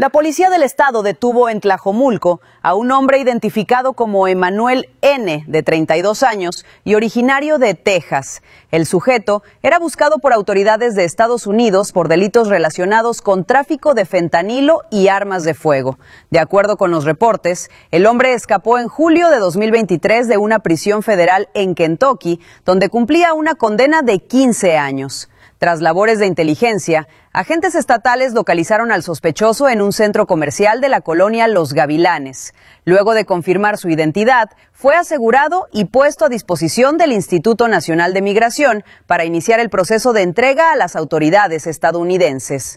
La policía del estado detuvo en Tlajomulco a un hombre identificado como Emanuel N., de 32 años y originario de Texas. El sujeto era buscado por autoridades de Estados Unidos por delitos relacionados con tráfico de fentanilo y armas de fuego. De acuerdo con los reportes, el hombre escapó en julio de 2023 de una prisión federal en Kentucky, donde cumplía una condena de 15 años. Tras labores de inteligencia, agentes estatales localizaron al sospechoso en un centro comercial de la colonia Los Gavilanes. Luego de confirmar su identidad, fue asegurado y puesto a disposición del Instituto Nacional de Migración para iniciar el proceso de entrega a las autoridades estadounidenses.